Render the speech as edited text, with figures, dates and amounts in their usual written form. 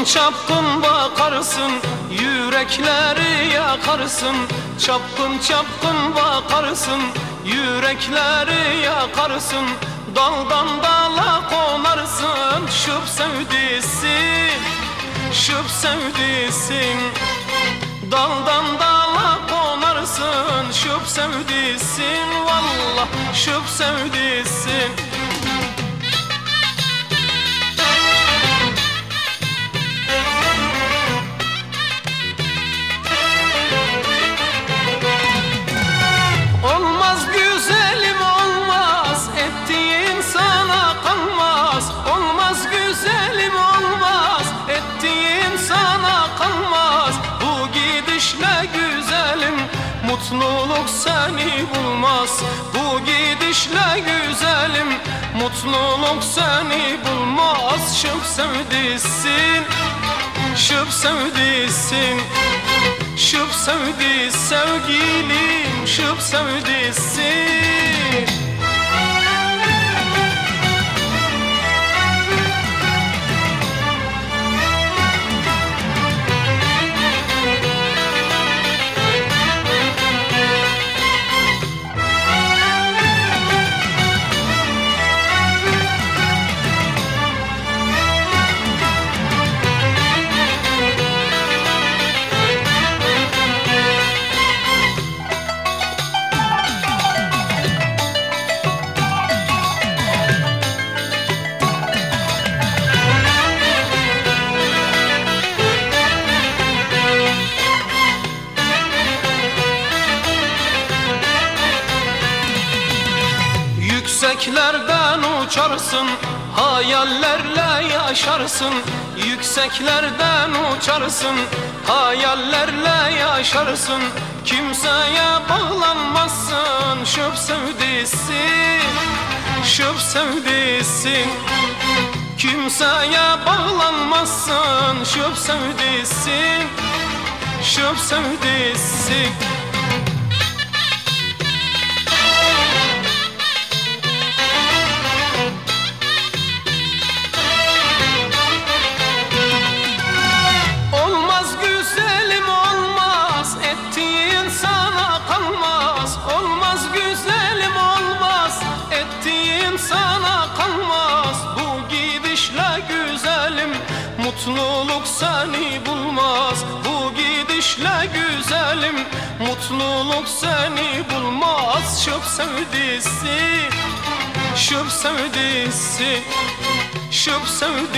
Çapkın çapkın bakarsın, yürekleri yakarsın. Çapkın çapkın bakarsın, yürekleri yakarsın. Daldan dala konarsın, şıp sevdisin, şıp sevdisin. Daldan dala konarsın, şıp sevdisin. Vallah şıp sevdisin. Olmaz güzelim olmaz, ettiğin sana kalmaz. Olmaz güzelim olmaz, ettiğin sana kalmaz. Bu gidişle güzelim, mutluluk seni bulmaz. Bu gidişle güzelim, mutluluk seni bulmaz. Şıp sevdisin, şıp sevdisin. Şıp sevdi sevgilim, şıp sevdisin. Yükseklerden uçarsın, hayallerle yaşarsın. Yükseklerden uçarsın, hayallerle yaşarsın. Kimseye bağlanmazsın, şıp sevdisin, şıp sevdisin. Kimseye bağlanmazsın, şıp sevdisin, şıp sevdisin. Sana kalmaz bu gidişle güzelim, mutluluk seni bulmaz. Bu gidişle güzelim, mutluluk seni bulmaz. Şıp sevdisin, şıp sevdisin, şıp sevdisin.